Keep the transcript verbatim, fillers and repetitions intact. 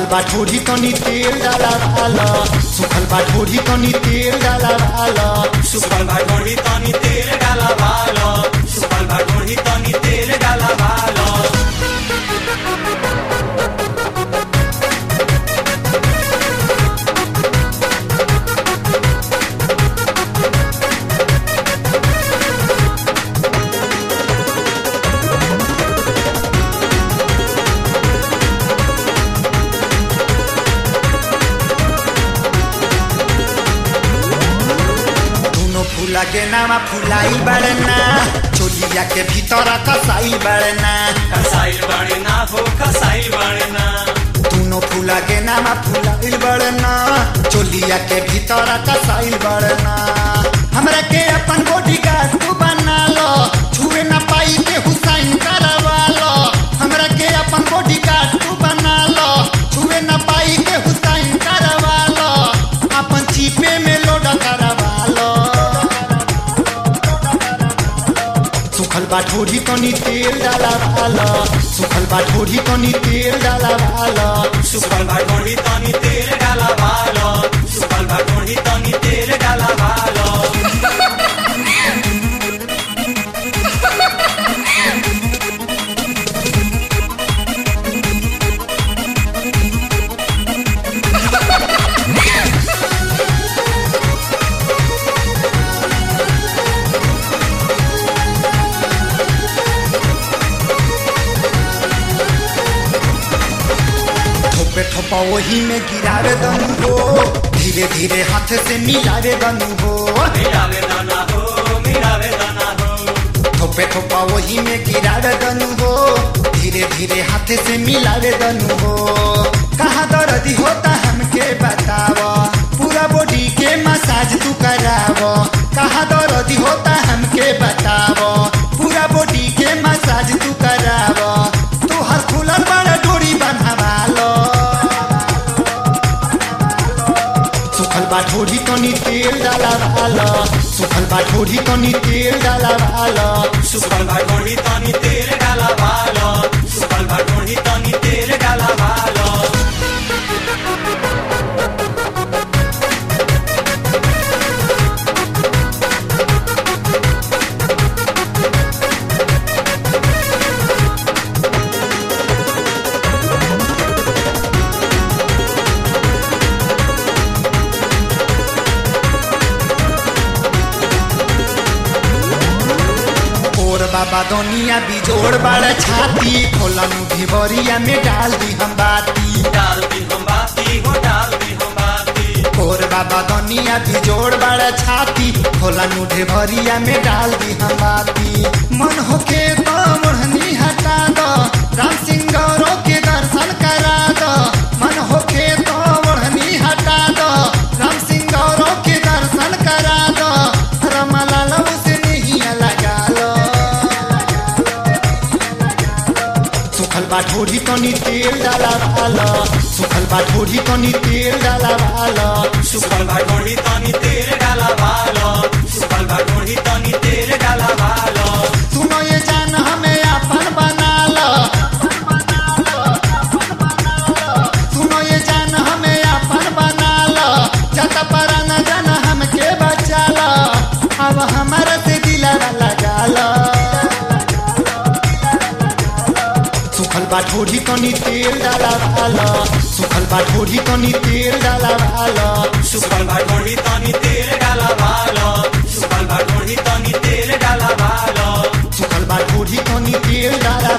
बा ढोरी तनी तेल डाला वाला सुखल बा ढोरी तनी तेल डाला वाला सुखल बा ढोरी तनी तेल डाला वाला सुखल बा ढोरी तनी तेल डाला वाला फूला के नामा फुलाई बड़ना चोलिया के भीतर कसाई बड़ना कसाई बड़ना हो कसाई बड़ना दोनों फूला के नामा फुलाई बड़ना चोलिया के भीतर कसाई बड़ना हमरा के अपन बॉडी गार्ड तू बना लो छुए ना पाई के हुसैन करवा लो हमरा के अपन बॉडी गार्ड तू बना लो छुए ना पाई के हुसैन करवा लो अपन चीपे में लोड करवा लो सुखल बा ढोरी तनी तेल डाला वाला सुखल बा ढोरी तनी तेल डाला वाला सुखल बा ढोरी तनी तेल डाला वाला सुखल बा ढोरी तनी तेल डाला वाला थोपा वही में गिरावे दनु हो धीरे धीरे हाथ से मिलावे दनु हो मिलावे दाना हो मिलावे दाना हो थोपे थोपा वही में गिरावे दनु हो धीरे धीरे हाथ से मिलावे दनु हो कहाँ दर्द होता हमके बताव पूरा बॉडी के मसाज तू कराव कहाँ दर्द होता हमके बताव पूरा बॉडी के मसाज तू कराव तू हर फूलन बड़ा डोरी बंधावा लो सुखल बा ढोरी तनी तेल डाला वाला सुखल बा ढोरी तनी तेल डाला वाला सुखल बा ढोरी तनी तेल डाला वाला सुखल बा ढोरी तनी तेल डाला वाला बाबा दुनिया बिजोड़ बड़ा छाती खोला मुठी भरिया में डाल दी हम बाती डाल दी हम बाती हो डाल दी हम बाती और बाबा दुनिया बिजोड़ बड़ा छाती खोला मुठे भरिया में डाल दी हम बाती मन होके तो मोहनी हटा दो राम सिंह गौरव के दर्शन करा दो मन होके तो मोहनी हटा दो राम सिंह गौरव के दर्शन करा दो रमलाल उसे नहीं लगा लो सुखल बा ढोरी तनी तेल डाला वाला सुखल बा ढोरी तनी तेल डाला वाला सुखल बा ढोरी तनी तेल डाला वाला सुखल बा ढोरी तनी तेल डाला वाला सुनो ये जान हमें अपन बना लो सुनो ये जान हमें अपन बना लो जता परा न जान हमके बचा लो अब हमारा से दिलवा लगा लो सुखल बा ढोरी तनी तेल डाला वाला सुखल बा ढोरी तनी तेल डाला वाला सुखल बा ढोरी तनी तेल डाला वाला सुखल बा ढोरी तनी तेल डाला वाला सुखल बा ढोरी तनी तेल डाला